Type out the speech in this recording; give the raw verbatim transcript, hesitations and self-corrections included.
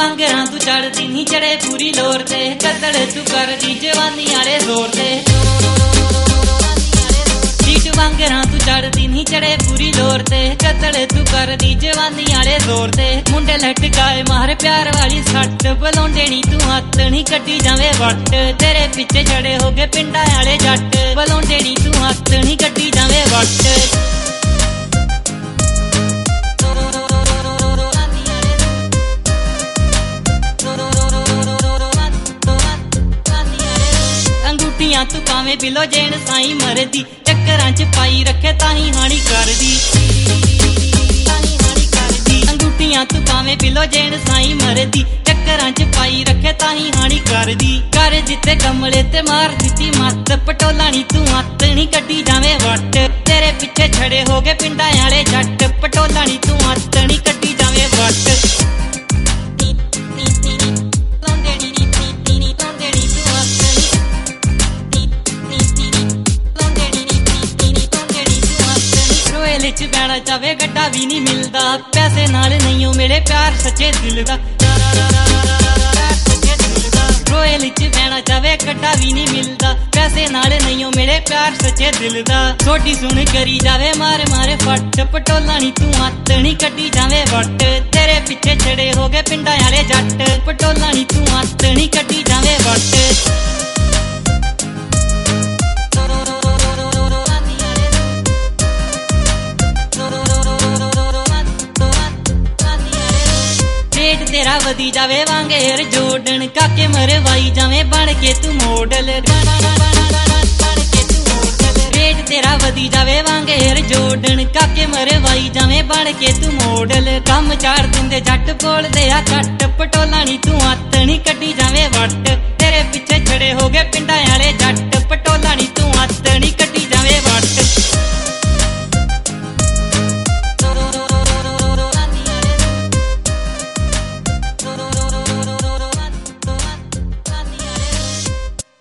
वांगरां तू चढ़दी नहीं चढ़े पूरी लोर ते कदड़ तू करदी जवानी आले जोर ते सीट वांगरां तू चढ़दी नहीं चढ़े पूरी लोर ते कदड़ तू करदी जवानी आले जोर ते मुंडे लटकाए मार प्यार वाली सट बलोंडे नी तू हत्थ नहीं कड्डी जावे वट तेरे पिछे छड़े हो गए पिंडा आले जट बलोंडे नी तू हत्थ नहीं कड्डी जावे वट तू पावे बिलो जेन साई मरदी चक्करां च पाई रखे ताही हानी करदी अंगूठियां तू पावे बिलो जेन साई मरदी चक्करां च पाई रखे ताही हानी करदी कर जिते कमले ते मार दिती मत पटोला नी तू हत्थ नहीं कड्डी जावे वट तेरे पिछे छड़े हो गए पिंडा आले जट पटोला नी तू हत्थ नहीं कड्डी जावे वट बैठा जावे गड्ढा भी नहीं मिलता पैसे नाल नहीं मिले प्यार सच्चे दिल दा रोयल च बैठा जावे गड्ढा भी नहीं मिलता पैसे नाल नहीं मिले प्यार सच्चे दिल दा छोटी सुन करी जावे मारे मारे फट पटोला नी तू हत्थ नहीं कड्डी जावे वट तेरे पिछे छड़े हो गए पिंडा आले जट पटोला नी तू हत्थ नहीं कड्डी जावे वट तेरा वधी जावे वांगेर जोड़न काके मरवाई जावे बन के तू मॉडल रेट तेरा वधी जावे वांगेर जोड़न काके मरवाई जावे बन के तू मॉडल कम चार दिंदे जट बोल दे आ कट पटोला नी तू हत्थ नहीं कड्डी जावे वट